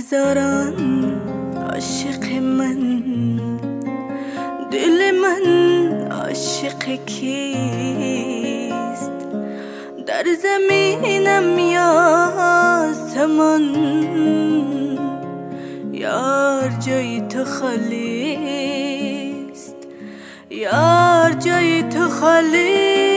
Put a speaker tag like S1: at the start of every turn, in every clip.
S1: هزاران عاشق من، دل من عاشق کیست؟ در زمینم یا آسمان، یار جای تو خالیست، یار جای تو خالیست.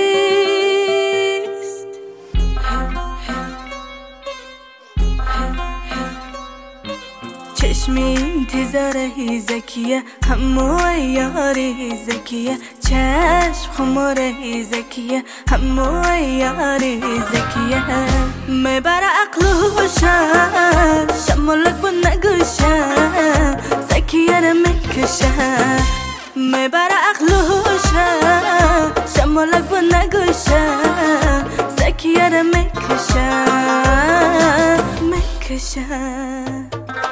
S1: چشمی انتظاره زکیه، همو یاری زکیه، چشم خماره زکیه، همو یاری زکیه. میبره عقل و هوشم، شمالک با نگوشم، زکیه رو میکشم. میبره عقل و هوشم، شمالک با نگوشم، زکیه رو میکشم، میکشم.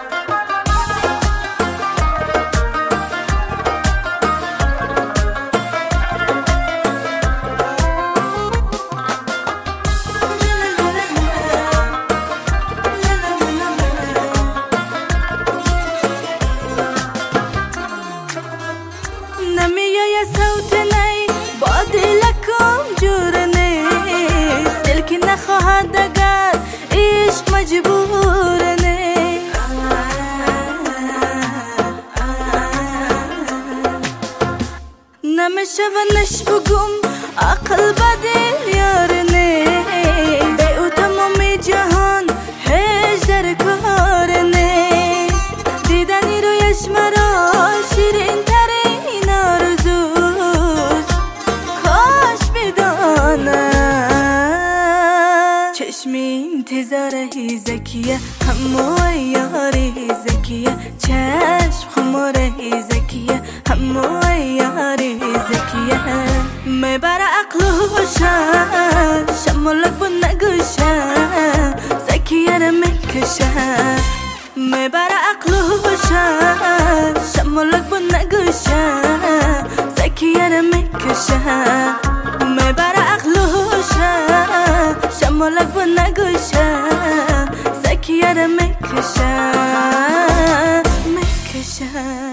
S1: نمیای صوت نی با دلکم جور نیست، دل که نخواهد اگر عشق مجبور نیست. نمیشه و نش بگم عقل با دل یار نیست، به او تمام جهان هیچ در کار نیست. دیدنی رویش مرا شیرین ترین آرزوست، کاش بدانم. چشمی انتظاره زکیه، همو یاری زکیه، چشم خماره زکیه، همو یاری زکیه. میبره عقل و هوشم، شمالک با نگوشم، زکیه رو میکشم. میبره عقل و هوشم، شمالک با نگوشم، زکیه رو میکشم. میبره عقل و هوشم، شمالک با نگوشم، زکیه رو میکشم، میکشم.